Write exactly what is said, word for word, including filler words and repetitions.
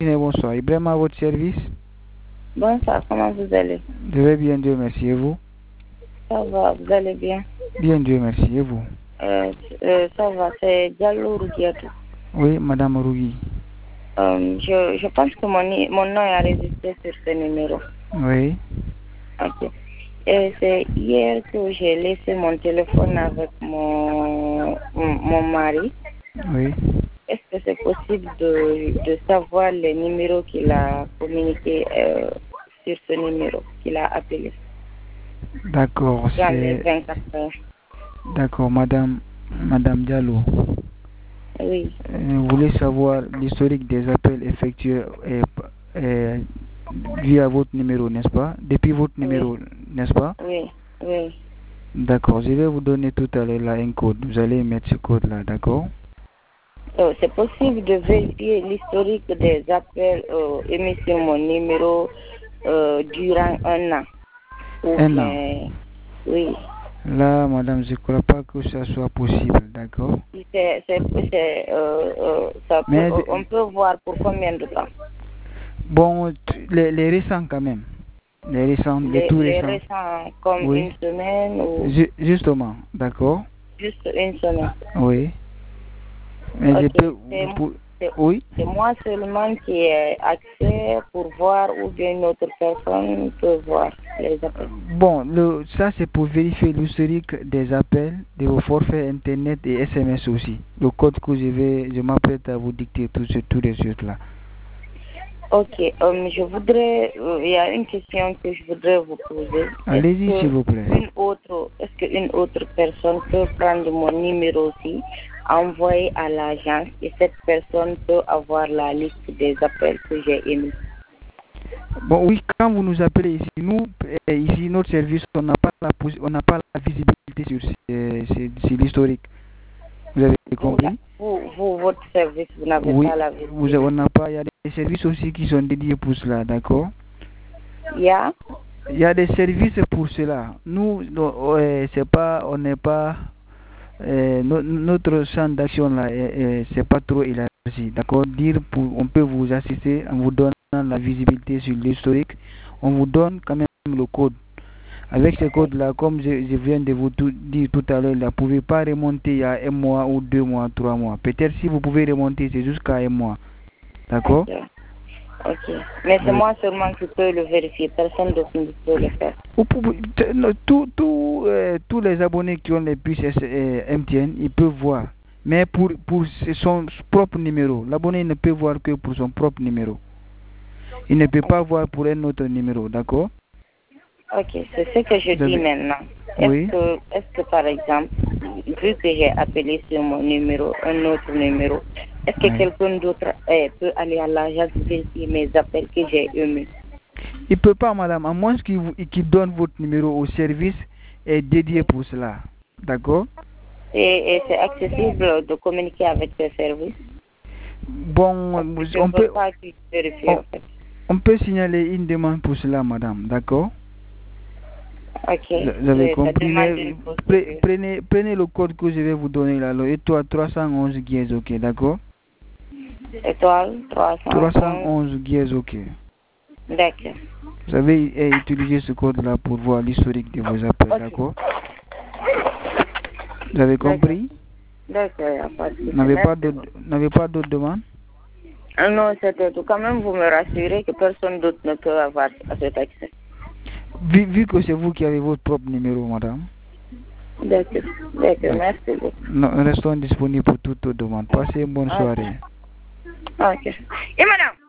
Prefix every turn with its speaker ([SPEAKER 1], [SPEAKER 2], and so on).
[SPEAKER 1] bonsoir. Ibrahim à votre service.
[SPEAKER 2] Bonsoir, comment vous allez?
[SPEAKER 1] Je vais bien, Dieu merci. Et vous?
[SPEAKER 2] Ça va, vous allez bien?
[SPEAKER 1] Bien, Dieu merci. Et vous?
[SPEAKER 2] euh, euh, Ça va, c'est Diallo Rougiatou.
[SPEAKER 1] Oui, Madame Rougui.
[SPEAKER 2] Euh, je, je pense que mon, mon nom est enregistré sur ce numéro.
[SPEAKER 1] Oui.
[SPEAKER 2] Ok. Et c'est hier que j'ai laissé mon téléphone avec mon, mon mari.
[SPEAKER 1] Oui.
[SPEAKER 2] Est-ce que c'est possible de, de savoir les numéros qu'il a communiqués euh, sur ce numéro qu'il a appelé?
[SPEAKER 1] D'accord, c'est... D'accord, Madame, Madame Diallo.
[SPEAKER 2] Oui.
[SPEAKER 1] Euh, vous voulez savoir l'historique des appels effectués et, et, via votre numéro, n'est-ce pas? Depuis votre numéro,
[SPEAKER 2] oui.
[SPEAKER 1] N'est-ce pas?
[SPEAKER 2] Oui, oui.
[SPEAKER 1] D'accord, je vais vous donner tout à l'heure là un code. Vous allez mettre ce code-là, d'accord?
[SPEAKER 2] Euh, c'est possible de vérifier l'historique des appels euh, émis sur mon numéro euh, durant un an. Ou
[SPEAKER 1] un
[SPEAKER 2] bien,
[SPEAKER 1] an?
[SPEAKER 2] Oui.
[SPEAKER 1] Là, madame, je ne crois pas que ça soit possible, d'accord?
[SPEAKER 2] C'est, c'est, c'est, euh, euh, ça peut,
[SPEAKER 1] Mais,
[SPEAKER 2] on peut voir pour combien de temps?
[SPEAKER 1] Bon, les, les récents quand même. Les récents, les, les tout
[SPEAKER 2] les
[SPEAKER 1] récents.
[SPEAKER 2] récents, comme
[SPEAKER 1] oui.
[SPEAKER 2] une semaine ou...
[SPEAKER 1] Ju- justement, d'accord?
[SPEAKER 2] Juste une semaine.
[SPEAKER 1] Oui. Mais
[SPEAKER 2] okay.
[SPEAKER 1] je peux...
[SPEAKER 2] C'est,
[SPEAKER 1] pour...
[SPEAKER 2] c'est,
[SPEAKER 1] oui.
[SPEAKER 2] c'est moi seulement qui ai accès pour voir ou bien une autre personne peut voir les appels.
[SPEAKER 1] Bon, le, ça c'est pour vérifier l'historique des appels, de vos forfaits internet et S M S aussi. Le code que je vais, je m'apprête à vous dicter tout ce, tous les choses là.
[SPEAKER 2] Ok, um, je voudrais, il euh, y a une question que je voudrais vous poser.
[SPEAKER 1] Allez-y s'il vous plaît.
[SPEAKER 2] Une autre, est-ce qu'une autre personne peut prendre mon numéro aussi, envoyer à l'agence et cette personne peut avoir la liste des appels que j'ai émis?
[SPEAKER 1] Bon, oui, quand vous nous appelez ici, nous, ici, notre service, on n'a pas la, on n'a pas la visibilité sur, sur, sur l'historique. Vous avez compris?
[SPEAKER 2] Vous, vous, votre service, vous n'avez
[SPEAKER 1] oui,
[SPEAKER 2] pas la visibilité.
[SPEAKER 1] Oui, on n'a pas, il y a des services aussi qui sont dédiés pour cela, d'accord?
[SPEAKER 2] Il y a?
[SPEAKER 1] Il y a des services pour cela. Nous, euh, c'est pas, on n'est pas, euh, no, notre champ d'action là, euh, c'est pas trop élargi, d'accord? Dire pour, on peut vous assister en vous donnant la visibilité sur l'historique. On vous donne quand même le code. Avec ce code-là, comme je, je viens de vous tout, dire tout à l'heure, vous ne pouvez pas remonter il y a un mois ou deux mois, trois mois. Peut-être si vous pouvez remonter, c'est jusqu'à un mois. D'accord?
[SPEAKER 2] Ok. Ok. Mais c'est oui. moi seulement qui peux le vérifier. Personne d'autre ne peut le faire.
[SPEAKER 1] Tous tout, euh, tous les abonnés qui ont les puces euh, M T N, ils peuvent voir. Mais pour, pour son propre numéro. L'abonné ne peut voir que pour son propre numéro. Il ne peut pas voir pour un autre numéro. D'accord?
[SPEAKER 2] Ok, c'est ce que je Vous dis avez... maintenant. Est-ce
[SPEAKER 1] oui.
[SPEAKER 2] que, est-ce que par exemple, vu que j'ai appelé sur mon numéro, un autre numéro, est-ce que oui. quelqu'un d'autre eh, peut aller à l'agence vérifier mes appels que j'ai émis?
[SPEAKER 1] Il ne peut pas, madame, à moins qu'il qu'il donne votre numéro au service est dédié pour cela. D'accord?
[SPEAKER 2] Et, et c'est accessible de communiquer avec ce service?
[SPEAKER 1] Bon, on peut,
[SPEAKER 2] pas vérifier,
[SPEAKER 1] on,
[SPEAKER 2] en fait.
[SPEAKER 1] on peut signaler une demande pour cela, madame. D'accord?
[SPEAKER 2] Ok.
[SPEAKER 1] Vous avez compris, mais prenez, prenez le code que je vais vous donner là, le étoile trois cent onze guiers, ok, d'accord?
[SPEAKER 2] Étoile trois cent onze
[SPEAKER 1] guiers, ok.
[SPEAKER 2] D'accord.
[SPEAKER 1] Vous avez eh, utilisé ce code là pour voir l'historique de vos appels, okay. D'accord? Vous avez compris?
[SPEAKER 2] D'accord, il n'y a pas de souci.
[SPEAKER 1] N'avez pas d'autres demandes?
[SPEAKER 2] Non, c'est tout. Quand même, vous me rassurez que personne d'autre ne peut avoir cet accès.
[SPEAKER 1] Vu, vu que c'est vous qui avez votre propre numéro, madame.
[SPEAKER 2] D'accord, d'accord, merci beaucoup.
[SPEAKER 1] Nous restons disponibles pour toutes vos demandes. Passez une bonne soirée.
[SPEAKER 2] Ok. Et madame?